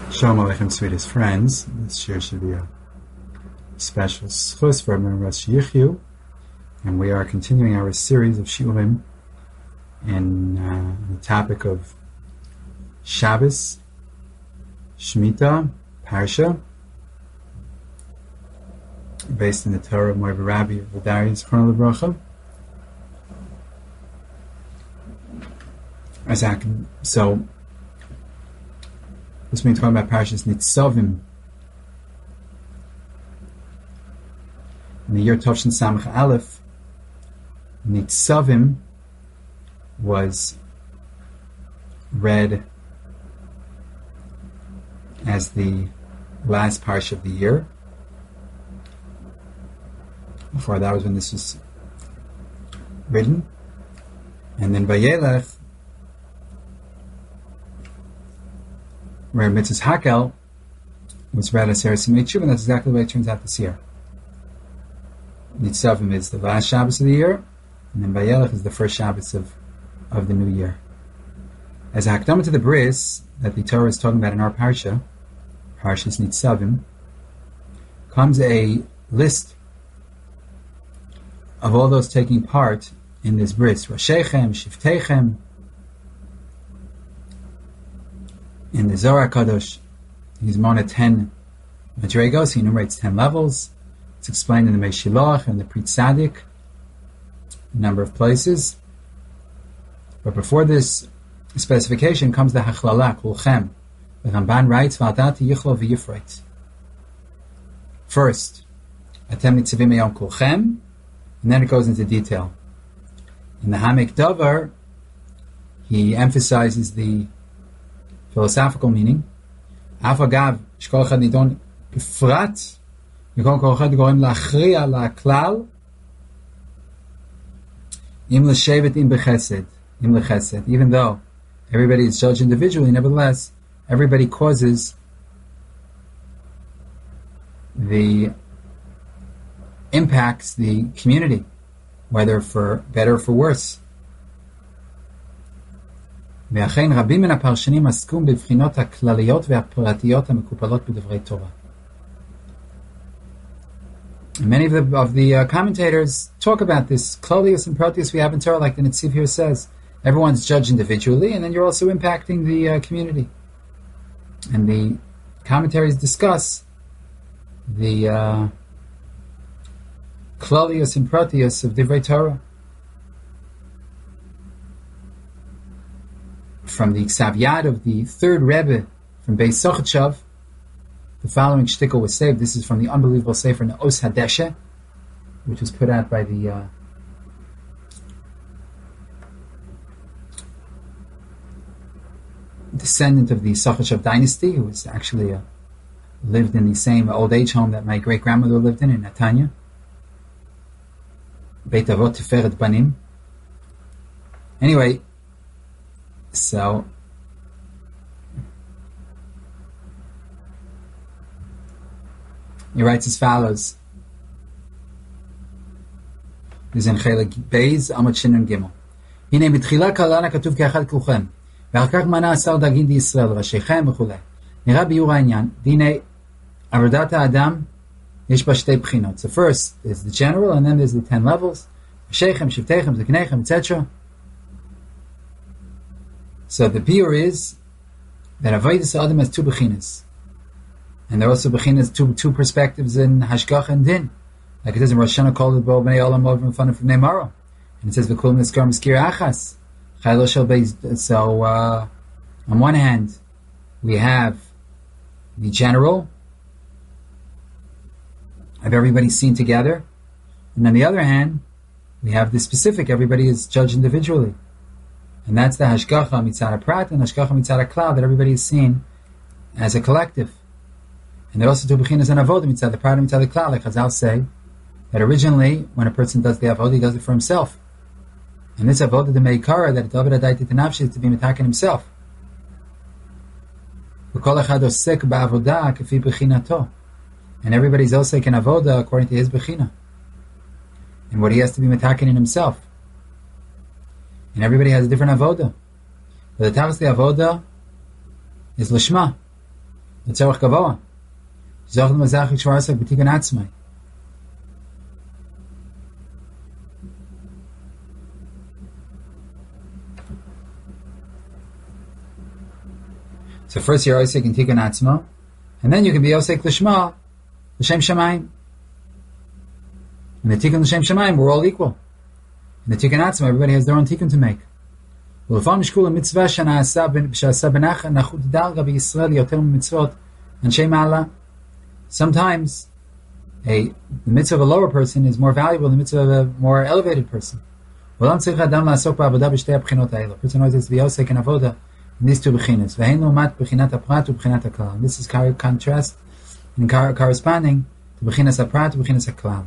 Shalom Aleichem, sweetest friends. This year should be a special schus for Rosh Yichyu, and we are continuing our series of shiurim in the topic of Shabbos, Shemitah, Parsha, based in the Torah of Moav Rabbi Vadari Zichrono Livracha. So, this means talking about Parashas Nitzavim in the year Tovshin Samach Aleph. Nitzavim was read as the last parsha of the year. Before that was when this was written, and then Vayelech, where Mitzvahs Hakel was read as Seres Simei Tshuva, and that's exactly the way it turns out this year. Nitzavim is the last Shabbos of the year, and then Vayelech is the first Shabbos of the new year. As a hakdama to the bris that the Torah is talking about in our parsha, Parshas Nitzavim, comes a list of all those taking part in this bris. Roshechem, Shiftechem. In the Zohar Kadosh, he's on 10 madregos. He enumerates 10 levels. It's explained in the Meshilach and the Pri Tzadik, a number of places. But before this specification comes the Hachlala, Kulchem. The Ramban writes, V'adati yichlo v'yifreit. First, Atem nitzavim eyom kulchem, and then it goes into detail. In the Hamek Davar, he emphasizes the philosophical meaning. Afagav shkol echad nidon b'frat, v'kol kol echad goim lachriya la'klal, im l'shevet im l'chesed. Even though everybody is judged individually, nevertheless, everybody causes the impacts the community, whether for better or for worse. ואכן רבים מן הפרשנים עסקו בבחינות הכלליות והפרטיות המקופלות בדברי תורה. Many of the commentators talk about this klalius and proteus we have in Torah, like the Netziv here says. Everyone's judged individually, and then you're also impacting the community. And the commentaries discuss the klalius and proteus of divrei Torah. From the Ksav Yad of the third Rebbe from Beis Sochachav, the following shtickle was saved. This is from the unbelievable sefer Os Hadeshe, which was put out by the descendant of the Sochachav dynasty, who was actually lived in the same old age home that my great grandmother lived in Netanya. Beit Avot Tiferet Banim. Anyway, so he writes as follows. This is in Chelik Beis Amud Shin and Gimel. הנה בתחילה כללנה כתוב כאחד כולכם, ואחר כך מנה 10 דרגים בישראל, ראשיכם וכו'. נראה ביאור העניין, והנה עבודת האדם יש בה שתי בחינות. So first is the general, and then there's the 10 levels. ראשיכם, שבטיכם, זקניכם, etc. So the biur is that Avodas Adam has two bechinas, and there are also bechinas two perspectives in Hashgacha and Din, like it says in Rosh Hashanah, Kol Bo Bnei Olam Over in front of Neimara, and it says V'Kol Niskar Miskir Achas. So on one hand we have the general of everybody seen together, and on the other hand we have the specific. Everybody is judged individually. And that's the Hashgacha Mitzad HaPrat and Hashgacha Mitzad HaKlal, that everybody is seen as a collective. And there are also two bechinas and avodah, Mitzad HaPrat and Mitzad HaKlal. Like Chazal say, that originally, when a person does the avodah, he does it for himself. And this avodah, the meikara, that David Adai Titanavshi, is to be mitaken himself. V'kol echad osek ba'avodah kefi bechinato. And everybody's osek in avodah according to his bechina, and what he has to be mitaken in himself. And everybody has a different avoda. But the Tavas the avoda is Lishma. L'tzorach gavoa. Zoch l'mazach v'shvarsak b'tikkun atzmai. So first you're Osek in Tikkun Atzmo, and then you can be Osek L'Shma, L'Shem Shamayim. In the Tikkun L'Shem Shamayim, we're all equal. In the Tikkun Atzmo, everybody has their own Tikkun to make. ולפעמים שקולה מצווה שעשה בנחת נחות דרגה בישראל יותר ממצוות אנשי מעלה. Sometimes the mitzvah of a lower person is more valuable than the mitzvah of a more elevated person. ולמה צריך אדם לעסוק בעבודה בשתי הבחינות האלה? A person always has to be עוסק in עבודה in these two בחינות. והן לעומת בחינת הפרט ובחינת הכלל. This is contrast and corresponding to בחינת הפרט ובחינת הכלל.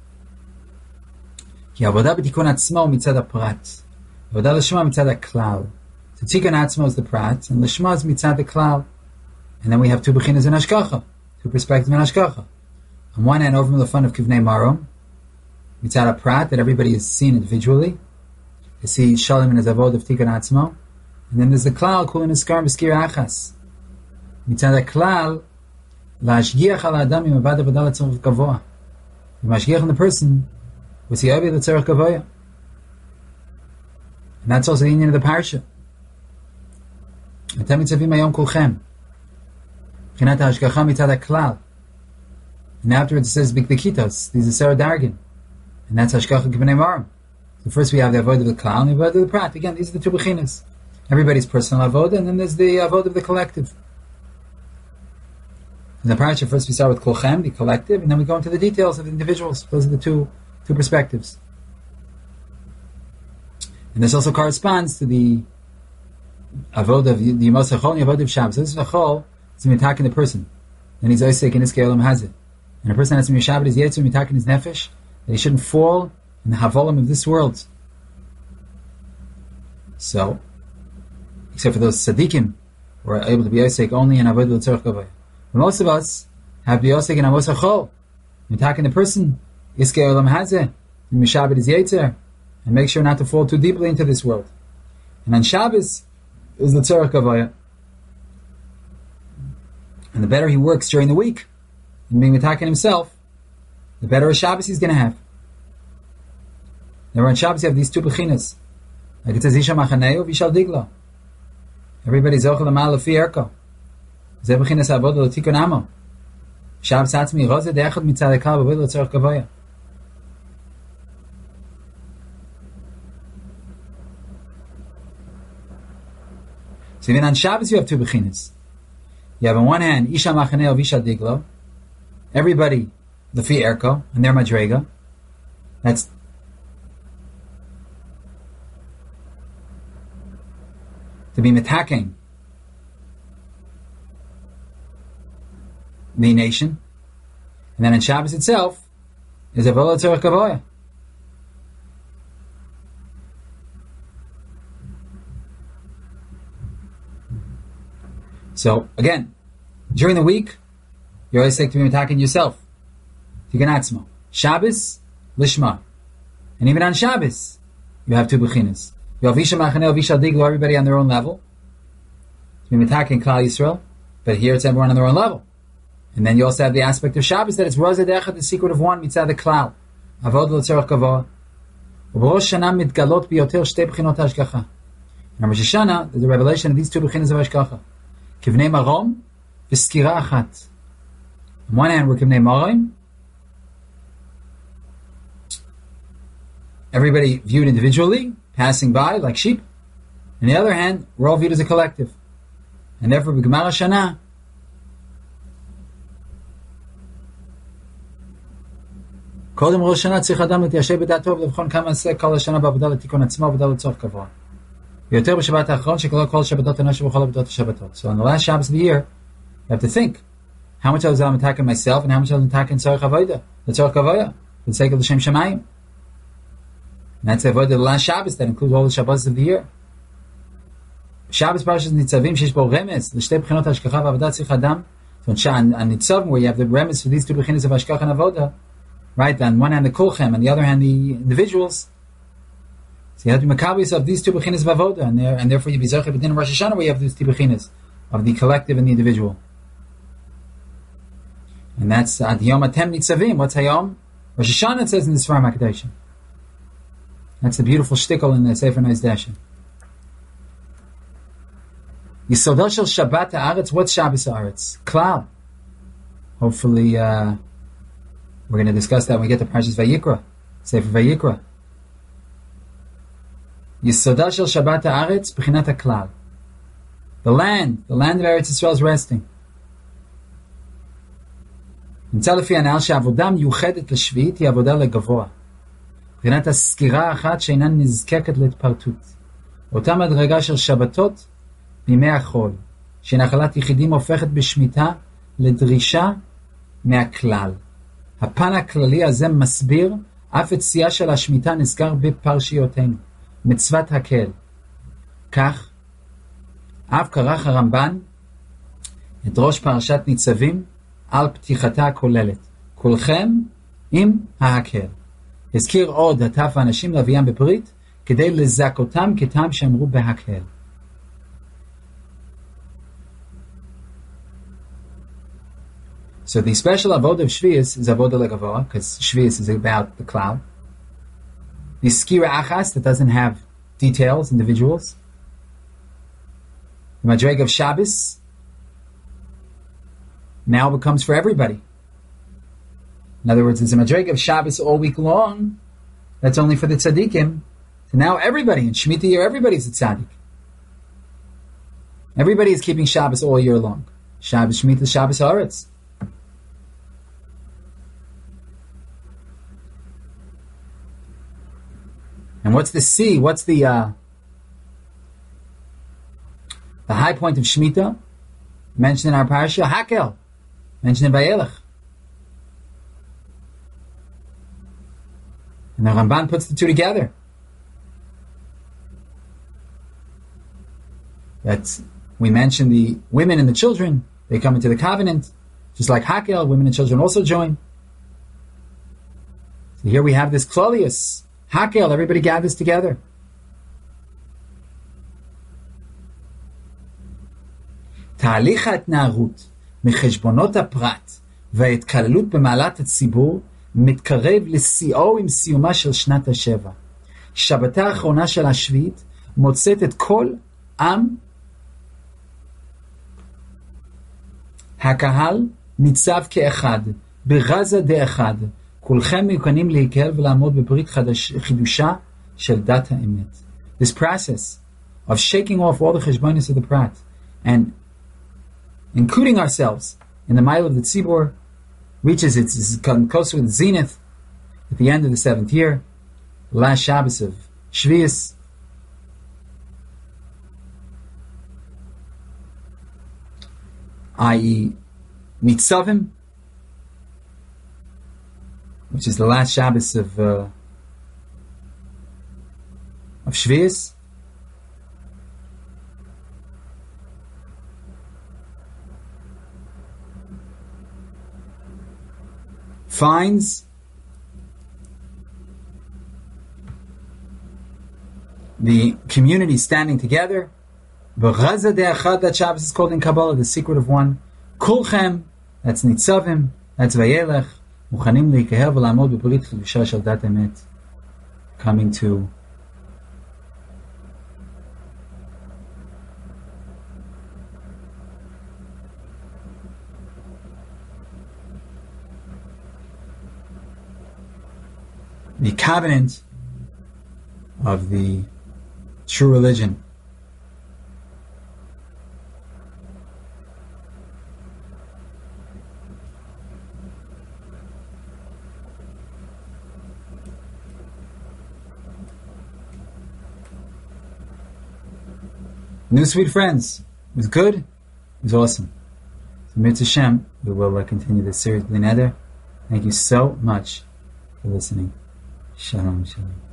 כי העבודה בתיקון עצמו מצד הפרט. עבודה לשמה מצד הכלל. So Tikkun Atzmo is the prat, and Lishma is mitzad the klal. And then we have two bechinas in Hashgacha, two perspectives in Hashgacha. On one hand, over from the fun of Kivnei Marom, mitzad a prat, that everybody is seen individually. You see Shalom in his avod of Tikkun Atzmo. And then there's the klal, kulin iskar v'skir achas. Mitzad a klal, la'ashgiach al adam im avad avodah l'tzorach gavoa. The mashgiach on the person was the ovi l'tzorach gavoa. And that's also the union of the parsha. אתם מצווים היום כולכם. מבחינת ההשגחה מצד הכלל. And afterwards it says b'kitos. These are Sarah Dargan. And that's Hashgacha K'bnei Marim. So first we have the avodah of the klal and the avodah of the prat. Again, these are the two bechinas. Everybody's personal avodah, and then there's the avodah of the collective. In the parsha, first we start with kolchem, the collective, and then we go into the details of the individuals. Those are the two perspectives. And this also corresponds to the avodah of the Yemos HaChol and the avodah of Shabbos. So this is the Chol, it's attacking the person. Then he's Osek in Iskei Olam Hazeh. And a person has to be Shabbat his Yetzer, attacking his Nefesh, that he shouldn't fall in the Havolim of this world. So, except for those Tzaddikim, who are able to be Osek only in avodah l'tzorach gavoya. But most of us have to be Osek in Amos HaChol, attacking the person, Iskei Olam Hazeh, and Mishabbat his Yetzer, and make sure not to fall too deeply into this world. And on Shabbos is the Tzorach Gavoya. And the better he works during the week, in being attacking himself, the better a Shabbos he's going to have. Now on Shabbos you have these two bechinas. Like it says, Isha Machaneu, Vishal Diglo. Everybody's Zochel Amal Lefi Erko. Zeh bechinas Avodah L'Tikun Amo. Shabbos Atzmi Roze De'echad Mitzad Ekal B'Avodah L'Tzorach Gavoya. So even on Shabbos you have two bechinas. You have on one hand Isha Machaneo Visha Diglo, everybody Lefi Erko and their Madrega. That's to be attacking the nation. And then on Shabbos itself is Avodah Tzorach Gavoya. So, again, during the week, you're always said to be attacking yourself. Tikkun Atzmo. Shabbos, Lishma. And even on Shabbos, you have two bechinas. You have Isha Machaneo, Visha Diglo, everybody on their own level. To be attacking Klal Yisrael. But here it's everyone on their own level. And then you also have the aspect of Shabbos that it's Rozeh Dechad, the secret of one, mitzad the Klal. Avodah L'Tzorach Gavoa. U'b'Rosh Hashanah mitgalot biyoter shtei b'chinot hashgacha. In Rosh Hashanah, there's a revelation of these two bechinas of hashgacha. Kivnei Marom, v'skira achat. On one hand, we're Kivnei Marom. Everybody viewed individually, passing by like sheep. On the other hand, we're all viewed as a collective. And therefore, b'Gemar Hashanah, קודם ראש השנה צריך אדם להתיישב בדעתו ולבחון כמה עשה כל השנה בעבודה לתיקון עצמו ועבודה לצורך גבוה. ויותר בשבת האחרון שכלל כל שבתות אנוש ובכל עבודות השבתות. So on the last Shabbos of the year, you have to think, how much I was attacking myself and how much I was attacking tzorech avodah, לצורך גבוה, for the sake of the Shem Shamayim. And that's the avodah of the last Shabbos that includes all the Shabbos of the year. Shabbos parshas ניצבים שיש בו רמז לשתי בחינות ההשגחה והעבודה צריך אדם. So on ניצבים where you have the remez for these two bechinas of השגחה and avodah, right, on one hand the kolchem, on the other hand the individuals. So you have to be makabis of these two bechinas of avodah, and therefore you be zoche b'din Rosh Hashanah where you have these two bechinas of the collective and the individual. And that's Ad Yom Atem Nitzavim. What's Hayom? Rosh Hashanah, it says in the Sfarim HaKadoshim. That's the beautiful shtickle in the Sefer Nois Dashen. Yisodah shel Shabbat ha'aretz. What's Shabbos ha'aretz? Klal. Hopefully, we're going to discuss that when we get to Parshas Vayikra, Sefer Vayikra. Yisodah shel Shabbat ha'aretz b'chinat ha'klal. The land of Eretz Yisrael is resting. נמצא לפי הנ"ל שהעבודה מיוחדת לשביעית היא עבודה לגבוה. מבחינת הסקירה אחת שאינה נזקקת להתפרטות. אותה מדרגה של שבתות בימי החול, שנחלת יחידים הופכת בשמיטה לדרישה מהכלל. הפן הכללי הזה מסביר אף יציאה של השמיטה נזכר בפרשיותינו, מצוות הקהל. כך, אף כרך הרמב"ן את ראש פרשת ניצבים על פתיחתה הכוללת, כולכם עם ההקל. הזכיר עוד הטף האנשים להביאם בברית, כדי לזכותם כתם שאמרו בהקל. So the special avodah of Shvius is avodah legavoa, because Shvius is about the cloud. The skira achas that doesn't have details, individuals. The madreg of Shabbos now becomes for everybody. In other words, there's a madreg of Shabbos all week long. That's only for the tzaddikim. So now everybody in Shemitah year, everybody's a tzaddik. Everybody is keeping Shabbos all year long. Shabbos Shemitah, Shabbos Haaretz. And what's the C? What's the high point of Shemitah? Mentioned in our parasha, Hakel. Mentioned in Vayelech. And the Ramban puts the two together. That's, we mentioned the women and the children. They come into the covenant. Just like Hakel, women and children also join. So here we have this Klolius. Hakel, everybody gathers together. תהליך ההתנערות מחשבונות הפרט וההתקללות במעלת הציבור מתקרב לשיאו עם סיומה של שנת השבע. שבתה האחרונה של השביעית מוצאת את כל עם הקהל ניצב כאחד, ברזה דאחד, כולכם מיוקנים להיקהל ולעמוד בברית חידושה של דת האמת. This process of shaking off all the cheshbonos of the prat and including ourselves in the mile of the tzibur reaches its close to the zenith at the end of the 7th year, the last Shabbos of Shvius. I.e. Nitzavim, which is the last Shabbos of Shvius. Finds the community standing together. B'chaza de'achad, that Shabbos is called in Kabbalah the secret of one. Kulchem, that's Nitzavim, that's Vayelech. Muchanim leikehel v'lamod b'brit chidusha shel dat emet. Coming to the covenant of the true religion. New sweet friends. It was good. It was awesome. So Mitzvah Shem, we will continue this series. Bli Neder. Thank you so much for listening. Shalom, shalom.